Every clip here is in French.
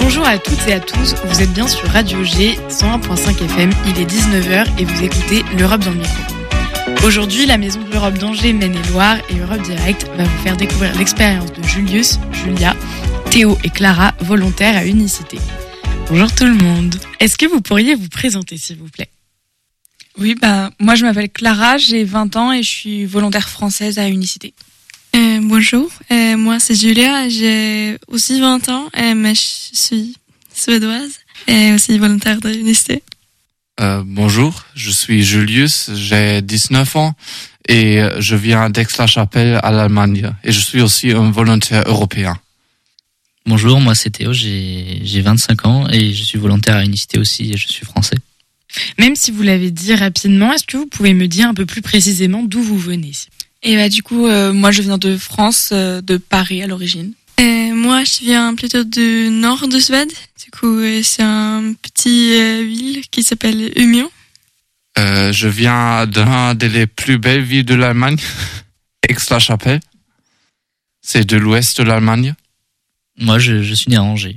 Bonjour à toutes et à tous, vous êtes bien sur Radio G 101.5 FM, il est 19h et vous écoutez l'Europe dans le micro. Aujourd'hui, la Maison de l'Europe d'Angers, Maine-et-Loire et Europe Direct va vous faire découvrir l'expérience de Julius, Julia, Théo et Clara, volontaires à Unicité. Bonjour tout le monde. Est-ce que vous pourriez vous présenter s'il vous plaît ? Oui, moi je m'appelle Clara, j'ai 20 ans et je suis volontaire française à Unicité. Bonjour, moi c'est Julia, j'ai aussi 20 ans, mais je suis suédoise et aussi volontaire de Unicité. Bonjour, je suis Julius, j'ai 19 ans et je viens d'Aix-la-Chapelle à l'Allemagne et je suis aussi un volontaire européen. Bonjour, moi c'est Théo, j'ai 25 ans et je suis volontaire à Unicité aussi et je suis français. Même si vous l'avez dit rapidement, est-ce que vous pouvez me dire un peu plus précisément d'où vous venez ? Et du coup, moi je viens de France, de Paris à l'origine. Moi je viens plutôt du nord de Suède, du coup c'est un petit ville qui s'appelle Umeå. Je viens d'un des plus belles villes de l'Allemagne, Aix-la-Chapelle. C'est de l'ouest de l'Allemagne. Moi je suis né à Angers.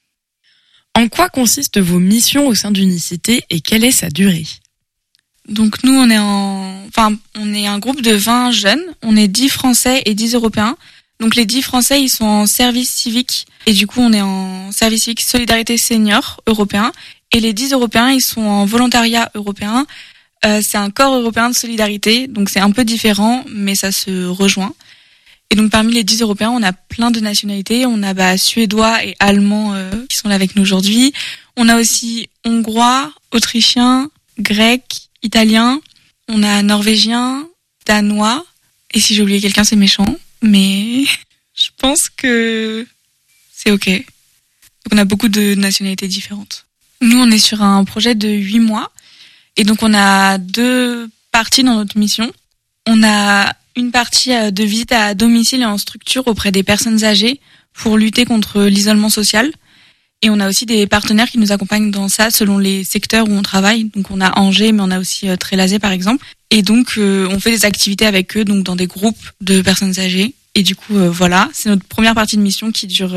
En quoi consistent vos missions au sein d'Unicité et quelle est sa durée ? Donc nous on est un groupe de 20 jeunes, on est 10 Français et 10 Européens. Donc les 10 Français ils sont en service civique et du coup on est en service civique solidarité senior européen et les 10 Européens ils sont en volontariat européen. C'est un corps européen de solidarité donc c'est un peu différent mais ça se rejoint. Et donc parmi les 10 Européens on a plein de nationalités, on a suédois et allemands qui sont là avec nous aujourd'hui. On a aussi hongrois, autrichiens, grecs, italiens, on a norvégien, danois, et si j'ai oublié quelqu'un, c'est méchant, mais je pense que c'est ok. Donc on a beaucoup de nationalités différentes. Nous, on est sur un projet de 8 mois, et donc on a 2 parties dans notre mission. On a une partie de visite à domicile et en structure auprès des personnes âgées pour lutter contre l'isolement social. Et on a aussi des partenaires qui nous accompagnent dans ça selon les secteurs où on travaille. Donc on a Angers, mais on a aussi Trélazé par exemple. Et donc on fait des activités avec eux, donc dans des groupes de personnes âgées. Et du coup voilà, c'est notre première partie de mission qui dure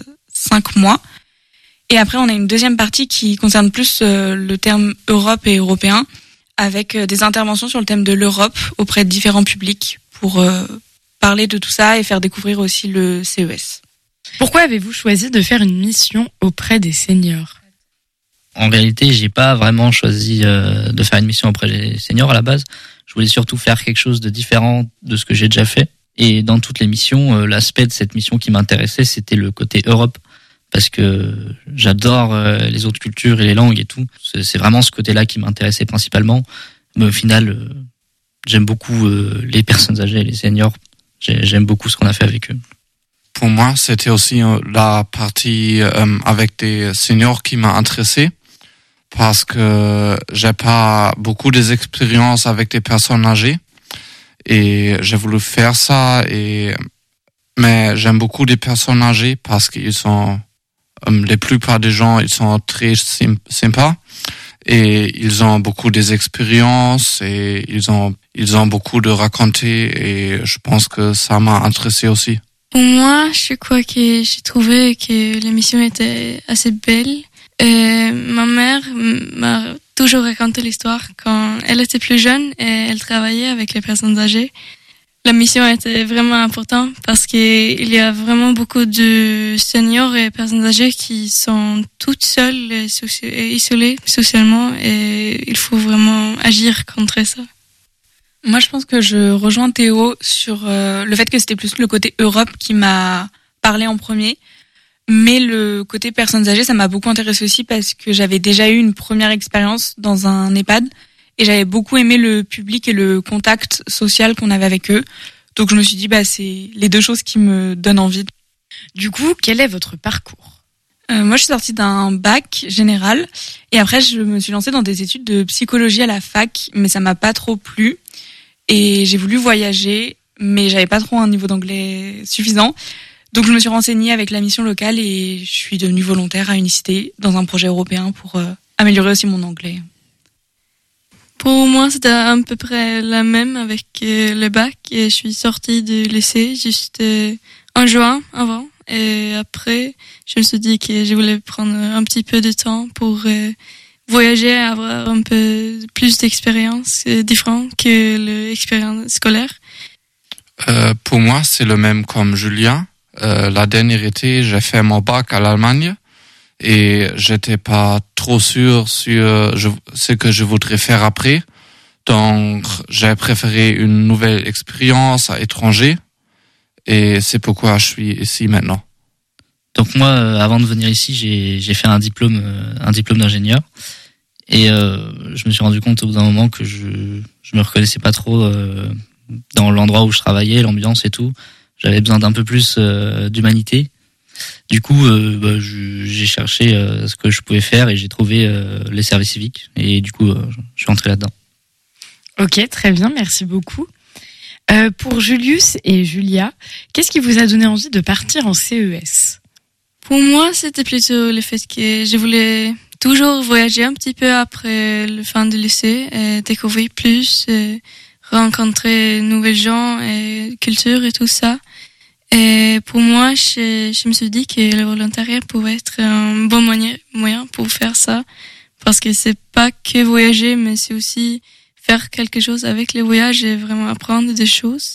5 mois. Et après on a une deuxième partie qui concerne plus le terme Europe et européen, avec des interventions sur le thème de l'Europe auprès de différents publics pour parler de tout ça et faire découvrir aussi le CES. Pourquoi avez-vous choisi de faire une mission auprès des seniors ? En réalité, j'ai pas vraiment choisi de faire une mission auprès des seniors à la base. Je voulais surtout faire quelque chose de différent de ce que j'ai déjà fait. Et dans toutes les missions, l'aspect de cette mission qui m'intéressait, c'était le côté Europe. Parce que j'adore les autres cultures et les langues et tout. C'est vraiment ce côté-là qui m'intéressait principalement. Mais au final, j'aime beaucoup les personnes âgées et les seniors. J'aime beaucoup ce qu'on a fait avec eux. Pour moi, c'était aussi la partie avec des seniors qui m'a intéressé parce que j'ai pas beaucoup d'expériences avec des personnes âgées et j'ai voulu faire ça mais j'aime beaucoup les personnes âgées parce qu'ils sont la plupart des gens ils sont très sympas et ils ont beaucoup d'expériences et ils ont beaucoup de raconter et je pense que ça m'a intéressé aussi. Pour moi, je crois que j'ai trouvé que l'émission était assez belle. Ma mère m'a toujours raconté l'histoire quand elle était plus jeune et elle travaillait avec les personnes âgées. La mission était vraiment importante parce qu'il y a vraiment beaucoup de seniors et personnes âgées qui sont toutes seules et isolées socialement et il faut vraiment agir contre ça. Moi, je pense que je rejoins Théo sur le fait que c'était plus le côté Europe qui m'a parlé en premier. Mais le côté personnes âgées, ça m'a beaucoup intéressé aussi parce que j'avais déjà eu une première expérience dans un EHPAD et j'avais beaucoup aimé le public et le contact social qu'on avait avec eux. Donc je me suis dit, c'est les 2 choses qui me donnent envie. Du coup, quel est votre parcours ? Moi, je suis sortie d'un bac général et après, je me suis lancée dans des études de psychologie à la fac, mais ça m'a pas trop plu. Et j'ai voulu voyager, mais j'avais pas trop un niveau d'anglais suffisant. Donc je me suis renseignée avec la mission locale et je suis devenue volontaire à Unicité dans un projet européen pour améliorer aussi mon anglais. Pour moi, c'était à peu près la même avec le bac. Et je suis sortie du lycée juste en juin avant. Et après, je me suis dit que je voulais prendre un petit peu de temps pour voyager, avoir un peu plus d'expérience différente que l'expérience scolaire. Pour moi, c'est le même comme Julien. La dernière été, j'ai fait mon bac à l'Allemagne et j'étais pas trop sûr sur ce que je voudrais faire après. Donc, j'ai préféré une nouvelle expérience à l'étranger et c'est pourquoi je suis ici maintenant. Donc moi, avant de venir ici, j'ai fait un diplôme d'ingénieur et je me suis rendu compte au bout d'un moment que je me reconnaissais pas trop dans l'endroit où je travaillais, l'ambiance et tout. J'avais besoin d'un peu plus d'humanité. Du coup, j'ai cherché ce que je pouvais faire et j'ai trouvé les services civiques et du coup, je suis entré là-dedans. Ok, très bien, merci beaucoup. Pour Julius et Julia, qu'est-ce qui vous a donné envie de partir en CES ? Pour moi, c'était plutôt le fait que je voulais toujours voyager un petit peu après le fin du lycée, et découvrir plus, et rencontrer de nouvelles gens et cultures et tout ça. Et pour moi, je me suis dit que le volontariat pouvait être un bon moyen pour faire ça, parce que c'est pas que voyager, mais c'est aussi faire quelque chose avec le voyage et vraiment apprendre des choses.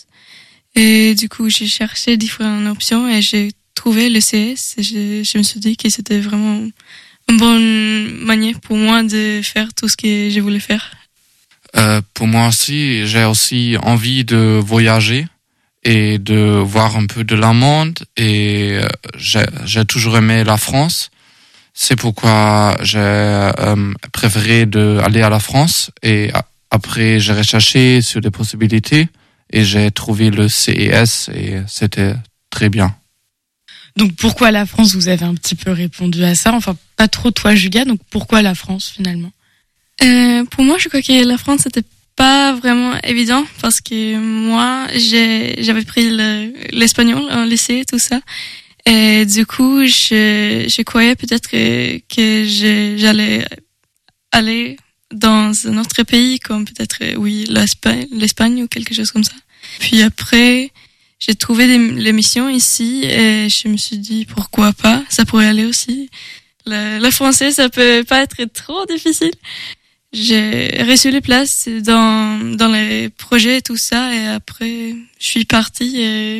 Et du coup, j'ai cherché différentes options et j'ai trouvé le CS. Et je me suis dit que c'était vraiment une bonne manière pour moi de faire tout ce que je voulais faire. Pour moi aussi, j'ai aussi envie de voyager et de voir un peu de la monde et j'ai toujours aimé la France. C'est pourquoi j'ai préféré aller à la France et après, j'ai recherché sur des possibilités et j'ai trouvé le CES et c'était très bien. Donc pourquoi la France ? Vous avez un petit peu répondu à ça. Enfin, pas trop toi, Julia. Donc pourquoi la France finalement ? Pour moi, je crois que la France, c'était pas vraiment évident parce que moi, j'avais pris l'espagnol en lycée, tout ça. Et du coup, je croyais peut-être que j'allais aller dans un autre pays, comme peut-être, l'Espagne ou quelque chose comme ça. Puis après, j'ai trouvé l'émission ici et je me suis dit, pourquoi pas, ça pourrait aller aussi. Le français, ça peut pas être trop difficile. J'ai reçu les places dans les projets et tout ça et après, je suis partie et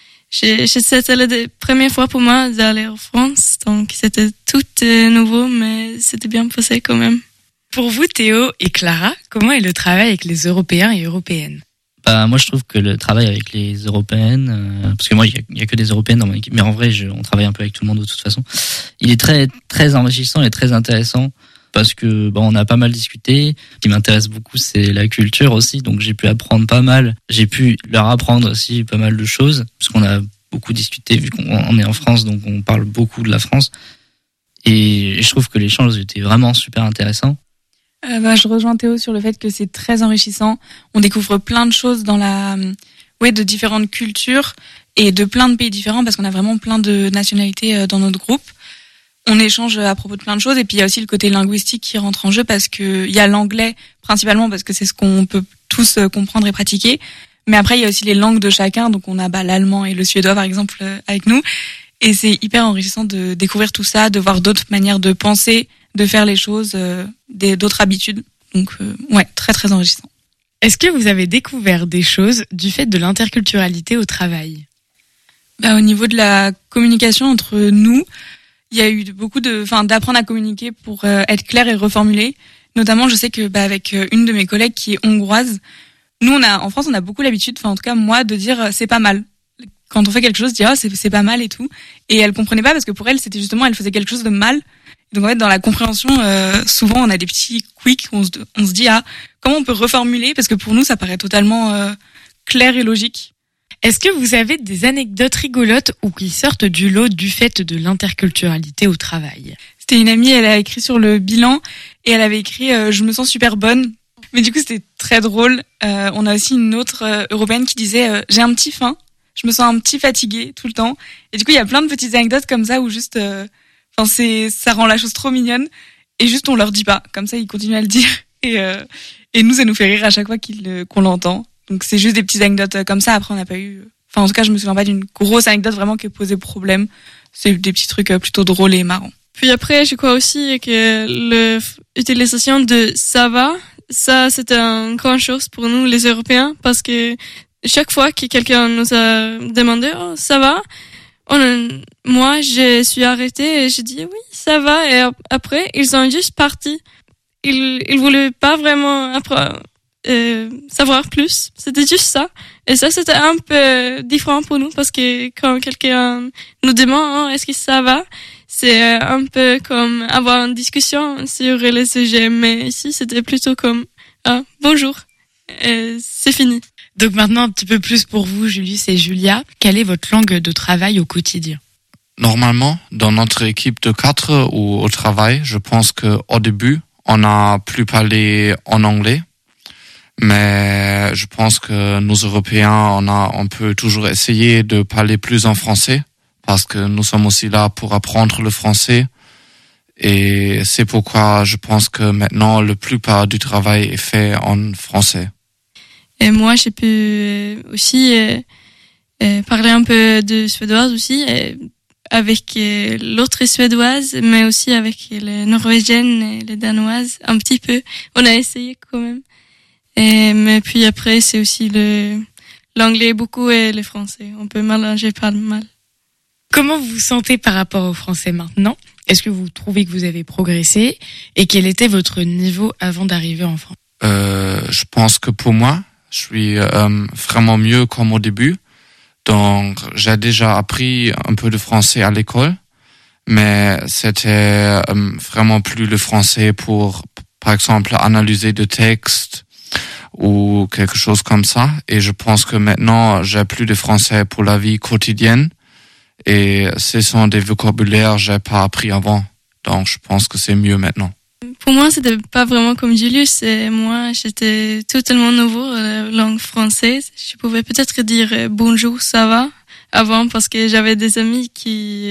c'était la première fois pour moi d'aller en France, donc c'était tout nouveau, mais c'était bien passé quand même. Pour vous, Théo et Clara, comment est le travail avec les Européens et Européennes ? Moi, je trouve que le travail avec les Européennes, parce que moi, il y a que des Européennes dans mon équipe, mais en vrai, on travaille un peu avec tout le monde de toute façon. Il est très, très enrichissant et très intéressant parce que on a pas mal discuté. Ce qui m'intéresse beaucoup, c'est la culture aussi, donc j'ai pu apprendre pas mal. J'ai pu leur apprendre aussi pas mal de choses parce qu'on a beaucoup discuté vu qu'on est en France, donc on parle beaucoup de la France. Et je trouve que l'échange était vraiment super intéressant. Je rejoins Théo sur le fait que c'est très enrichissant. On découvre plein de choses de différentes cultures et de plein de pays différents parce qu'on a vraiment plein de nationalités dans notre groupe. On échange à propos de plein de choses et puis il y a aussi le côté linguistique qui rentre en jeu parce que il y a l'anglais principalement parce que c'est ce qu'on peut tous comprendre et pratiquer. Mais après il y a aussi les langues de chacun, donc on a l'allemand et le suédois par exemple avec nous et c'est hyper enrichissant de découvrir tout ça, de voir d'autres manières de penser, de faire les choses, d'autres habitudes. Donc, très, très enrichissant. Est-ce que vous avez découvert des choses du fait de l'interculturalité au travail ? Au niveau de la communication entre nous, il y a eu beaucoup d'apprendre à communiquer pour être clair et reformuler. Notamment, je sais que avec une de mes collègues qui est hongroise, nous, en France, on a beaucoup l'habitude, en tout cas moi, de dire c'est pas mal. Quand on fait quelque chose, dire c'est pas mal et tout. Et elle comprenait pas parce que pour elle, c'était justement, elle faisait quelque chose de mal. Donc en fait, dans la compréhension, souvent on a des petits quicks où on se dit comment on peut reformuler parce que pour nous ça paraît totalement clair et logique. Est-ce que vous avez des anecdotes rigolotes ou qui sortent du lot du fait de l'interculturalité au travail ? C'était une amie, elle a écrit sur le bilan et elle avait écrit je me sens super bonne. Mais du coup c'était très drôle. On a aussi une autre européenne qui disait j'ai un petit faim, je me sens un petit fatiguée tout le temps. Et du coup il y a plein de petites anecdotes comme ça où juste ça rend la chose trop mignonne et juste on leur dit pas, comme ça ils continuent à le dire et nous ça nous fait rire à chaque fois qu'on l'entend. Donc c'est juste des petites anecdotes comme ça. Après on n'a pas eu enfin en tout cas je me souviens pas d'une grosse anecdote vraiment qui posait problème. C'est des petits trucs plutôt drôles et marrants. Puis après, je crois aussi que l'utilisation de ça va, ça c'est une grande chose pour nous les Européens, parce que chaque fois que quelqu'un nous a demandé oh ça va, moi je suis arrêtée et je dis oui ça va, et après ils sont juste partis. Ils voulaient pas vraiment savoir plus. C'était juste ça. Et ça, c'était un peu différent pour nous, parce que quand quelqu'un nous demande est-ce que ça va, c'est un peu comme avoir une discussion sur les sujets. Mais ici, c'était plutôt comme bonjour, et c'est fini. Donc maintenant, un petit peu plus pour vous, Julius et Julia. Quelle est votre langue de travail au quotidien? Normalement, dans notre équipe de 4 ou au travail, je pense qu'au début, on a plus parlé en anglais. Mais je pense que nous Européens, on peut toujours essayer de parler plus en français, parce que nous sommes aussi là pour apprendre le français. Et c'est pourquoi je pense que maintenant, la plupart du travail est fait en français. Et moi, j'ai pu aussi parler un peu de suédoise aussi, avec l'autre suédoise, mais aussi avec les norvégiennes et les danoises, un petit peu. On a essayé quand même. Mais puis après, c'est aussi l'anglais beaucoup et le français. On peut mélanger pas mal. Comment vous vous sentez par rapport au français maintenant? Est-ce que vous trouvez que vous avez progressé? Et quel était votre niveau avant d'arriver en France? Je pense que pour moi, je suis vraiment mieux comme au début. Donc, j'ai déjà appris un peu de français à l'école, mais c'était vraiment plus le français pour, par exemple, analyser des textes ou quelque chose comme ça. Et je pense que maintenant, j'ai plus de français pour la vie quotidienne. Et ce sont des vocabulaires que j'ai pas appris avant. Donc, je pense que c'est mieux maintenant. Pour moi, c'était pas vraiment comme Julius. Et moi, j'étais totalement nouveau à la langue française. Je pouvais peut-être dire bonjour, ça va avant, parce que j'avais des amis qui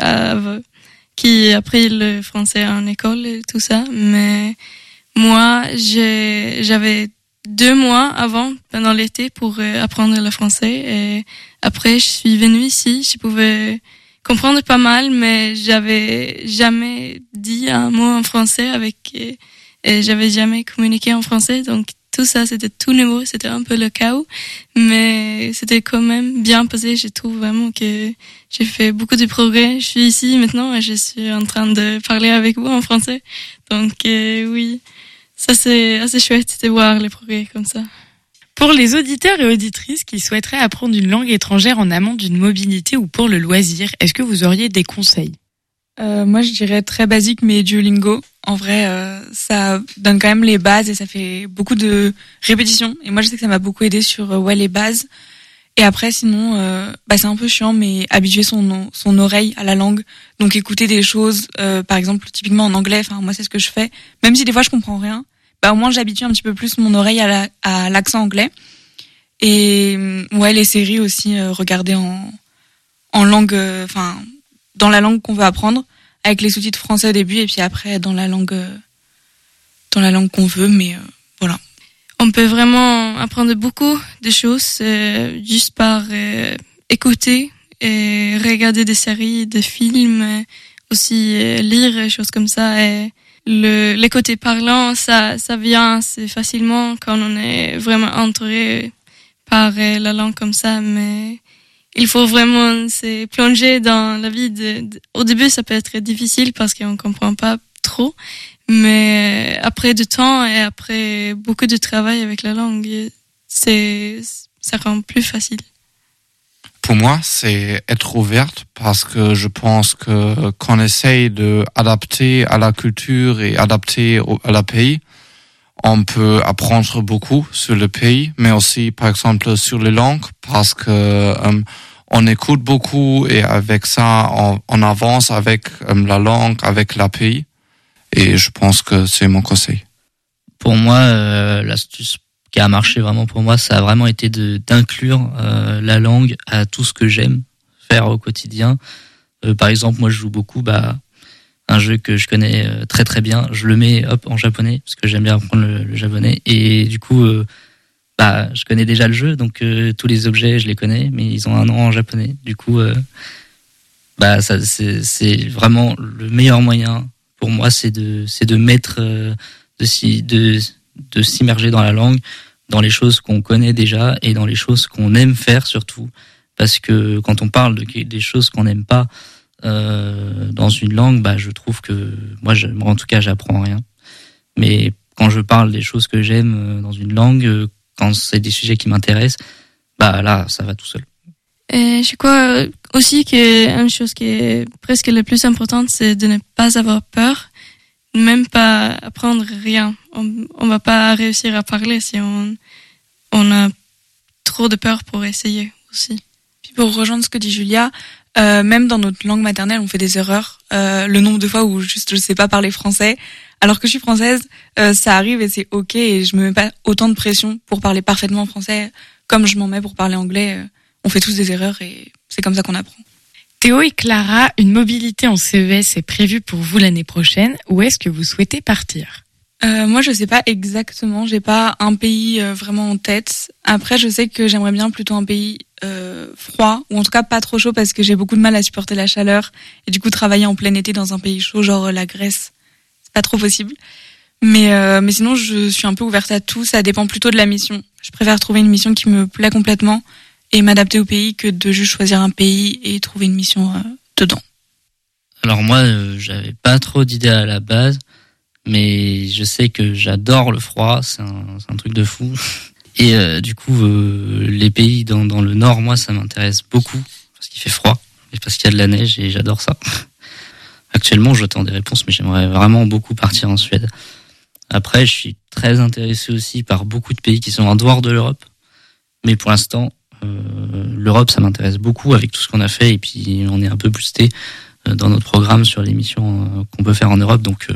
appris le français en école et tout ça. Mais moi, j'avais 2 mois avant, pendant l'été, pour apprendre le français. Et après, je suis venue ici. Je pouvais comprendre pas mal, mais j'avais jamais dit un mot en français et j'avais jamais communiqué en français. Donc, tout ça, c'était tout nouveau. C'était un peu le chaos, mais c'était quand même bien passé. Je trouve vraiment que j'ai fait beaucoup de progrès. Je suis ici maintenant et je suis en train de parler avec vous en français. Donc, oui. Ça, c'est assez chouette de voir les progrès comme ça. Pour les auditeurs et auditrices qui souhaiteraient apprendre une langue étrangère en amont d'une mobilité ou pour le loisir, est-ce que vous auriez des conseils? Moi, je dirais très basique, mais Duolingo. En vrai, ça donne quand même les bases et ça fait beaucoup de répétitions. Et moi, je sais que ça m'a beaucoup aidé sur les bases. Et après, sinon, c'est un peu chiant, mais habituer son oreille à la langue. Donc, écouter des choses, par exemple, typiquement en anglais. Enfin, moi, c'est ce que je fais. Même si des fois, je comprends rien. Au moins, j'habitue un petit peu plus mon oreille à l'accent anglais. Et, les séries aussi, regarder en langue, dans la langue qu'on veut apprendre, avec les sous-titres français au début, et puis après, dans la langue qu'on veut, mais voilà. On peut vraiment apprendre beaucoup de choses juste par écouter et regarder des séries, des films, aussi lire des choses comme ça. Et les côtés parlants, ça vient assez facilement quand on est vraiment entouré par la langue comme ça. Mais il faut vraiment se plonger dans la vie. Au début, ça peut être difficile parce qu'on comprend pas trop. Mais après du temps et après beaucoup de travail avec la langue, ça rend plus facile. Pour moi, c'est être ouverte, parce que je pense que qu'on essaye de adapter à la culture et adapter à la pays, on peut apprendre beaucoup sur le pays, mais aussi par exemple sur les langues, parce que on écoute beaucoup et avec ça on avance avec la langue, avec la pays. Et je pense que c'est mon conseil. Pour moi, l'astuce qui a marché vraiment pour moi, ça a vraiment été d'inclure la langue à tout ce que j'aime faire au quotidien. Par exemple, moi je joue beaucoup un jeu que je connais très très bien, je le mets en japonais parce que j'aime bien apprendre le japonais, et du coup je connais déjà le jeu, donc tous les objets je les connais, mais ils ont un nom en japonais. Du coup, ça c'est vraiment le meilleur moyen pour moi, c'est de mettre, de s'immerger dans la langue, dans les choses qu'on connaît déjà et dans les choses qu'on aime faire surtout, parce que quand on parle des choses qu'on n'aime pas dans une langue, je trouve que moi, en tout cas, j'apprends rien. Mais quand je parle des choses que j'aime dans une langue, quand c'est des sujets qui m'intéressent, là, ça va tout seul. Je crois aussi qu'une chose qui est presque la plus importante, c'est de ne pas avoir peur, même pas apprendre rien. On va pas réussir à parler si on a trop de peur pour essayer aussi. Puis pour rejoindre ce que dit Julia, même dans notre langue maternelle, on fait des erreurs. Le nombre de fois où juste je sais pas parler français, alors que je suis française, ça arrive et c'est ok, et je me mets pas autant de pression pour parler parfaitement français comme je m'en mets pour parler anglais. On fait tous des erreurs et c'est comme ça qu'on apprend. Théo et Clara, une mobilité en CES est prévue pour vous l'année prochaine. Où est-ce que vous souhaitez partir ? Moi, je sais pas exactement. J'ai pas un pays vraiment en tête. Après, je sais que j'aimerais bien plutôt un pays froid, ou en tout cas pas trop chaud, parce que j'ai beaucoup de mal à supporter la chaleur. Et du coup, travailler en plein été dans un pays chaud, genre la Grèce, c'est pas trop possible. Mais sinon, je suis un peu ouverte à tout. Ça dépend plutôt de la mission. Je préfère trouver une mission qui me plaît complètement et m'adapter au pays que de juste choisir un pays et trouver une mission dedans. Alors moi, j'avais pas trop d'idées à la base, mais je sais que j'adore le froid, c'est un truc de fou. Et du coup, les pays dans le nord, moi, ça m'intéresse beaucoup, parce qu'il fait froid, et parce qu'il y a de la neige, et j'adore ça. Actuellement, j'attends des réponses, mais j'aimerais vraiment beaucoup partir en Suède. Après, je suis très intéressé aussi par beaucoup de pays qui sont en dehors de l'Europe, mais pour l'instant, l'Europe, ça m'intéresse beaucoup avec tout ce qu'on a fait, et puis on est un peu boosté dans notre programme sur les missions qu'on peut faire en Europe, donc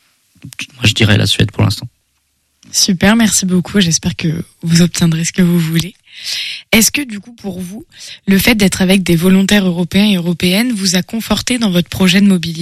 moi je dirais la Suède pour l'instant. Super, merci beaucoup, j'espère que vous obtiendrez ce que vous voulez. Est-ce que du coup pour vous, le fait d'être avec des volontaires européens et européennes vous a conforté dans votre projet de mobilité ?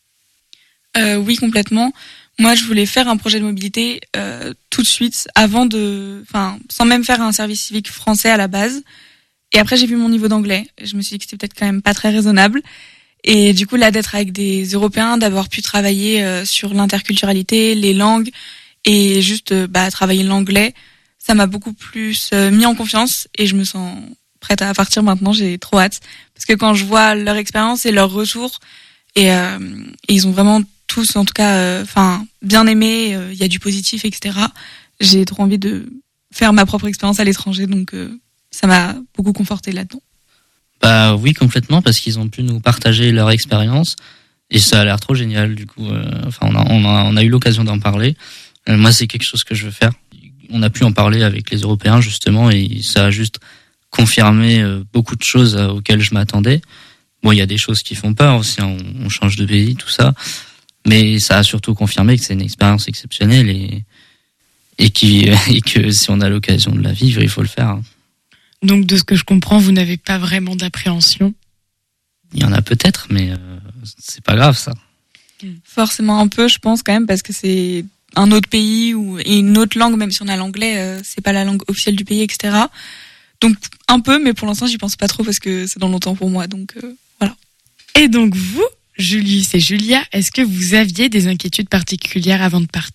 Oui, complètement. Moi, je voulais faire un projet de mobilité tout de suite, sans même faire un service civique français à la base. Et après, j'ai vu mon niveau d'anglais. Je me suis dit que c'était peut-être quand même pas très raisonnable. Et du coup, là, d'être avec des Européens, d'avoir pu travailler sur l'interculturalité, les langues, et juste travailler l'anglais, ça m'a beaucoup plus mis en confiance. Et je me sens prête à partir maintenant. J'ai trop hâte. Parce que quand je vois leur expérience et leur retour, et ils ont vraiment tous, en tout cas, bien aimé, il y a du positif, etc. J'ai trop envie de faire ma propre expérience à l'étranger, donc ça m'a beaucoup conforté là-dedans. Oui, complètement, parce qu'ils ont pu nous partager leur expérience, et ça a l'air trop génial, du coup. On a eu l'occasion d'en parler. Moi, c'est quelque chose que je veux faire. On a pu en parler avec les Européens, justement, et ça a juste confirmé beaucoup de choses auxquelles je m'attendais. Bon, il y a des choses qui font peur aussi, on change de pays, tout ça. Mais ça a surtout confirmé que c'est une expérience exceptionnelle et que si on a l'occasion de la vivre, il faut le faire. Donc, de ce que je comprends, vous n'avez pas vraiment d'appréhension ? Il y en a peut-être, mais c'est pas grave, ça. Forcément un peu, je pense, quand même, parce que c'est un autre pays et une autre langue, même si on a l'anglais, c'est pas la langue officielle du pays, etc. Donc, un peu, mais pour l'instant, j'y pense pas trop parce que c'est dans longtemps pour moi, donc voilà. Et donc, vous, Julius et Julia, est-ce que vous aviez des inquiétudes particulières avant de partir ?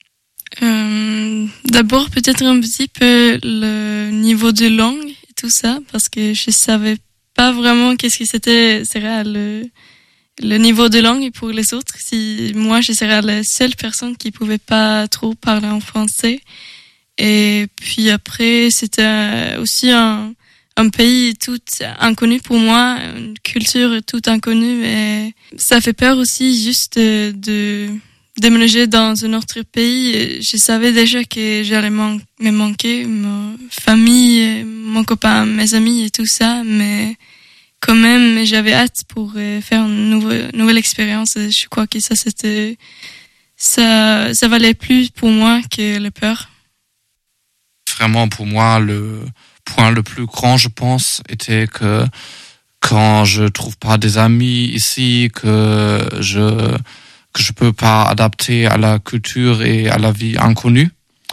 D'abord, peut-être un petit peu le niveau de langue et tout ça, parce que je savais pas vraiment qu'est-ce que serait le niveau de langue pour les autres. Si moi, je serais la seule personne qui pouvait pas trop parler en français. Et puis après, c'était aussi un pays tout inconnu pour moi, une culture toute inconnue, et ça fait peur aussi juste de déménager dans un autre pays. Je savais déjà que j'allais me manquer ma famille, mon copain, mes amis et tout ça, mais quand même j'avais hâte pour faire une nouvelle expérience. Je crois que ça valait plus pour moi que la peur. Vraiment, pour moi, le point le plus grand, je pense, était que quand je trouve pas des amis ici, que je peux pas adapter à la culture et à la vie inconnue.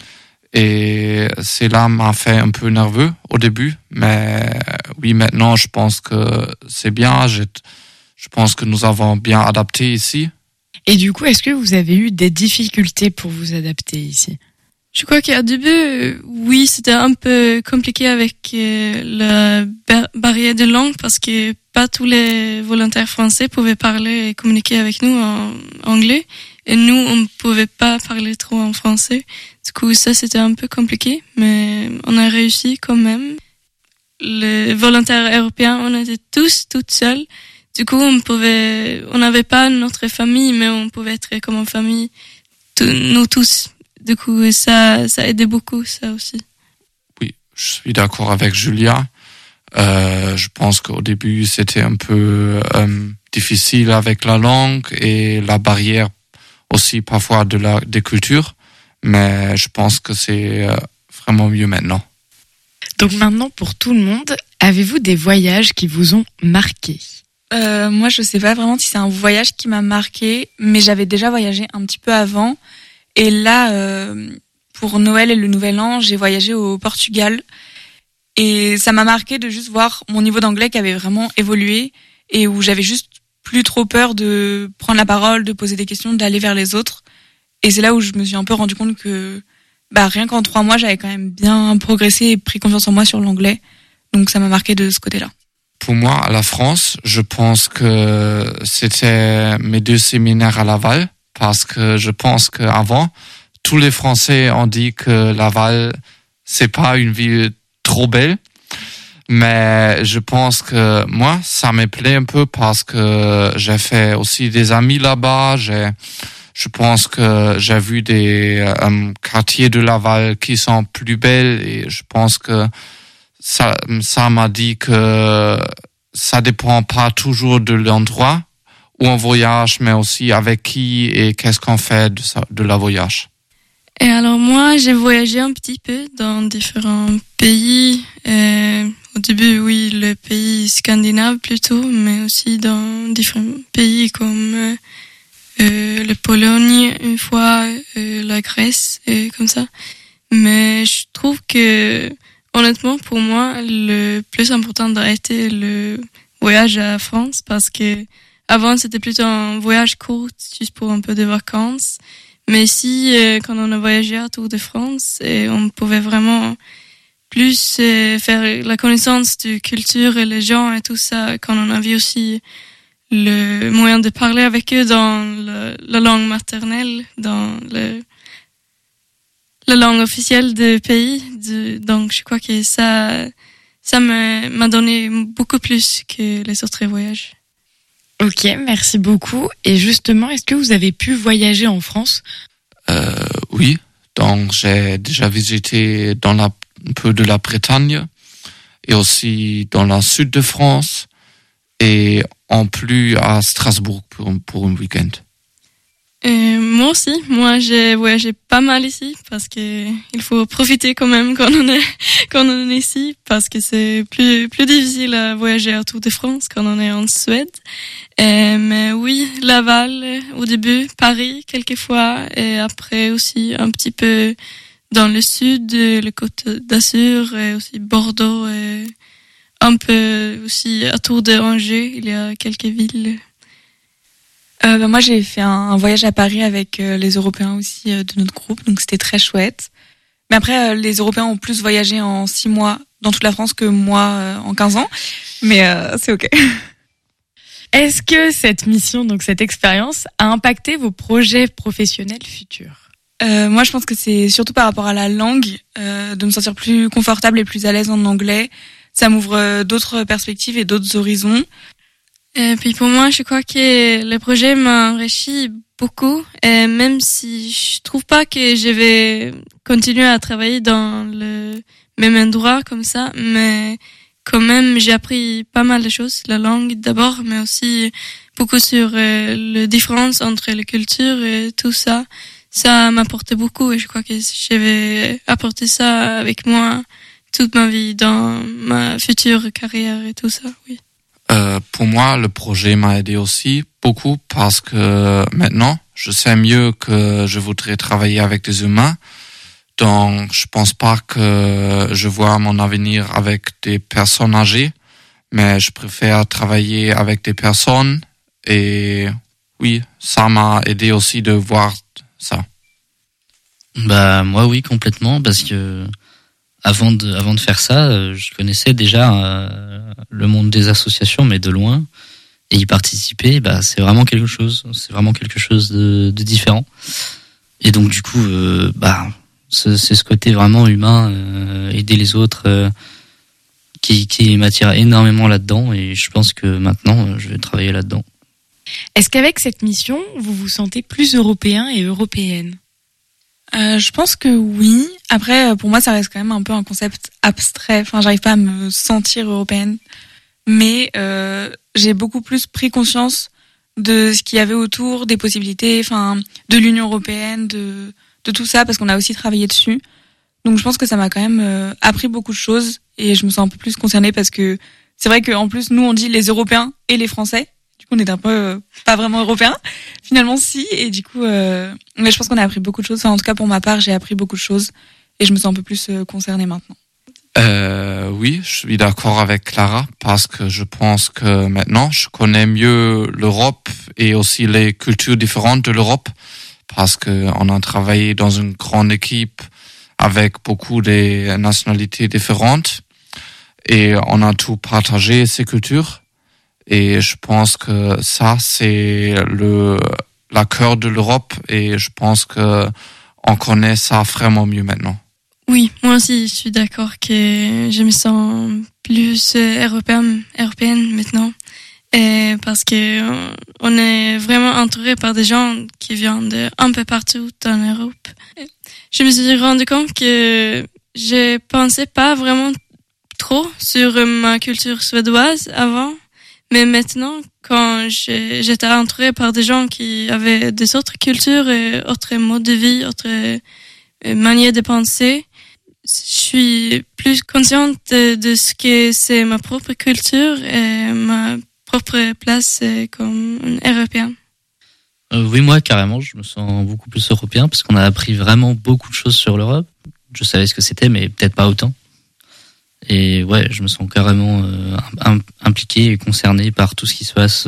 Et cela m'a fait un peu nerveux au début, mais oui, maintenant je pense que c'est bien. Je pense que nous avons bien adapté ici. Et du coup, est-ce que vous avez eu des difficultés pour vous adapter ici? Je crois qu'au début, oui, c'était un peu compliqué avec la barrière de langue parce que pas tous les volontaires français pouvaient parler et communiquer avec nous en anglais. Et nous, on ne pouvait pas parler trop en français. Du coup, ça, c'était un peu compliqué, mais on a réussi quand même. Les volontaires européens, on était tous toutes seules. Du coup, on n'avait pas notre famille, mais on pouvait être comme en famille, nous tous. Du coup, ça aidait beaucoup, ça aussi. Oui, je suis d'accord avec Julia. Je pense qu'au début, c'était un peu difficile avec la langue et la barrière aussi parfois des cultures. Mais je pense que c'est vraiment mieux maintenant. Donc maintenant, pour tout le monde, avez-vous des voyages qui vous ont marqué? Moi, je sais pas vraiment si c'est un voyage qui m'a marqué, mais j'avais déjà voyagé un petit peu avant. Et là, pour Noël et le Nouvel An, j'ai voyagé au Portugal. Et ça m'a marqué de juste voir mon niveau d'anglais qui avait vraiment évolué et où j'avais juste plus trop peur de prendre la parole, de poser des questions, d'aller vers les autres. Et c'est là où je me suis un peu rendu compte que rien qu'en 3 mois, j'avais quand même bien progressé et pris confiance en moi sur l'anglais. Donc ça m'a marqué de ce côté-là. Pour moi, à la France, je pense que c'était mes 2 séminaires à Laval. Parce que je pense qu'avant, tous les Français ont dit que Laval, c'est pas une ville trop belle. Mais je pense que moi, ça me plaît un peu parce que j'ai fait aussi des amis là-bas. Je pense que j'ai vu des quartiers de Laval qui sont plus belles et je pense que ça m'a dit que ça dépend pas toujours de l'endroit où on voyage, mais aussi avec qui et qu'est-ce qu'on fait de la voyage. Et alors moi, j'ai voyagé un petit peu dans différents pays. Au début, oui, le pays scandinave plutôt, mais aussi dans différents pays comme la Pologne une fois, la Grèce et comme ça. Mais je trouve que, honnêtement, pour moi, le plus important a été le voyage à France parce que avant, c'était plutôt un voyage court, juste pour un peu de vacances. Mais ici, quand on a voyagé à Tour de France, on pouvait vraiment plus faire la connaissance de culture et les gens et tout ça, quand on avait aussi le moyen de parler avec eux dans la langue maternelle, dans la langue officielle du pays. Donc, je crois que ça m'a donné beaucoup plus que les autres voyages. Ok, merci beaucoup. Et justement, est-ce que vous avez pu voyager en France? Oui, donc j'ai déjà visité un peu de la Bretagne et aussi dans le sud de France et en plus à Strasbourg pour un week-end. Moi aussi, j'ai voyagé pas mal ici parce que il faut profiter quand même quand on est ici parce que c'est plus difficile à voyager à Tour de France quand on est en Suède. Mais oui, Laval au début, Paris quelquefois et après aussi un petit peu dans le sud, le Côte d'Azur et aussi Bordeaux et un peu aussi à Tour de Angers, il y a quelques villes. Moi, j'ai fait un voyage à Paris avec les Européens aussi de notre groupe, donc c'était très chouette. Mais après, les Européens ont plus voyagé en 6 mois dans toute la France que moi en 15 ans. Mais c'est ok. Est-ce que cette mission, donc cette expérience, a impacté vos projets professionnels futurs? Moi, je pense que c'est surtout par rapport à la langue, de me sentir plus confortable et plus à l'aise en anglais. Ça m'ouvre d'autres perspectives et d'autres horizons. Et puis pour moi, je crois que le projet m'a enrichi beaucoup. Et même si je trouve pas que je vais continuer à travailler dans le même endroit comme ça, mais quand même, j'ai appris pas mal de choses. La langue d'abord, mais aussi beaucoup sur les différences entre les cultures et tout ça. Ça m'apporte beaucoup et je crois que je vais apporter ça avec moi toute ma vie dans ma future carrière et tout ça, oui. Pour moi, le projet m'a aidé aussi beaucoup parce que maintenant, je sais mieux que je voudrais travailler avec des humains Donc, je pense pas que je vois mon avenir avec des personnes âgées, mais je préfère travailler avec des personnes et oui, ça m'a aidé aussi de voir ça. Bah moi oui complètement parce que avant de faire ça, je connaissais déjà le monde des associations mais de loin et y participer, bah c'est vraiment quelque chose de différent. Et donc du coup c'est ce côté vraiment humain, aider les autres qui m'attire énormément là-dedans et je pense que maintenant je vais travailler là-dedans. Est-ce qu'avec cette mission, vous vous sentez plus européen et européenne ? Je pense que oui. Après, pour moi, ça reste quand même un peu un concept abstrait. Enfin, j'arrive pas à me sentir européenne. Mais j'ai beaucoup plus pris conscience de ce qu'il y avait autour, des possibilités, enfin, de l'Union européenne, de tout ça, parce qu'on a aussi travaillé dessus. Donc, je pense que ça m'a quand même appris beaucoup de choses et je me sens un peu plus concernée parce que c'est vrai qu'en plus, nous, on dit les Européens et les Français. Du coup, on est un peu pas vraiment européens. Finalement, si. Et du coup, mais je pense qu'on a appris beaucoup de choses. Enfin, en tout cas, pour ma part, j'ai appris beaucoup de choses et je me sens un peu plus concernée maintenant. Oui, je suis d'accord avec Clara parce que je pense que maintenant, je connais mieux l'Europe et aussi les cultures différentes de l'Europe parce que on a travaillé dans une grande équipe avec beaucoup de nationalités différentes et on a tout partagé ces cultures. Et je pense que ça, c'est la cœur de l'Europe et je pense que on connaît ça vraiment mieux maintenant. Oui, moi aussi, je suis d'accord que je me sens plus européenne maintenant. Et parce que on est vraiment entouré par des gens qui viennent de un peu partout en Europe. Je me suis rendu compte que je pensais pas vraiment trop sur ma culture suédoise avant. Mais maintenant, quand j'étais entourée par des gens qui avaient des autres cultures et autres modes de vie, autres manières de penser, je suis plus consciente de ce que c'est ma propre culture et ma propre place comme une Européenne. Oui, moi, carrément, je me sens beaucoup plus européen parce qu'on a appris vraiment beaucoup de choses sur l'Europe. Je savais ce que c'était, mais peut-être pas autant. Et ouais, je me sens carrément impliqué et concerné par tout ce qui se passe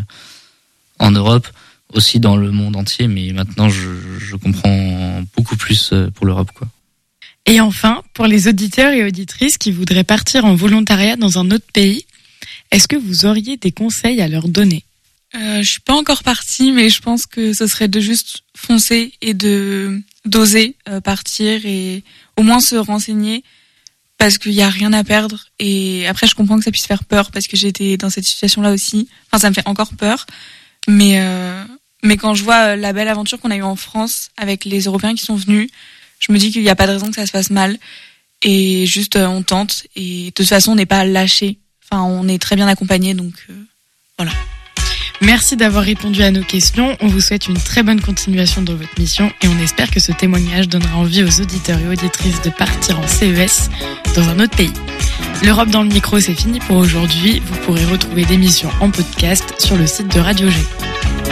en Europe, aussi dans le monde entier, mais maintenant je comprends beaucoup plus pour l'Europe, quoi. Et enfin, pour les auditeurs et auditrices qui voudraient partir en volontariat dans un autre pays, est-ce que vous auriez des conseils à leur donner ? Je suis pas encore partie, mais je pense que ce serait de juste foncer et d'oser partir et au moins se renseigner. Parce qu'il y a rien à perdre et après je comprends que ça puisse faire peur parce que j'ai été dans cette situation-là aussi. Enfin, ça me fait encore peur, mais quand je vois la belle aventure qu'on a eue en France avec les Européens qui sont venus, je me dis qu'il n'y a pas de raison que ça se passe mal et juste on tente et de toute façon on n'est pas lâché. Enfin, on est très bien accompagné, donc voilà. Merci d'avoir répondu à nos questions. On vous souhaite une très bonne continuation dans votre mission et on espère que ce témoignage donnera envie aux auditeurs et auditrices de partir en CES dans un autre pays. L'Europe dans le micro, c'est fini pour aujourd'hui. Vous pourrez retrouver l'émission en podcast sur le site de Radio G.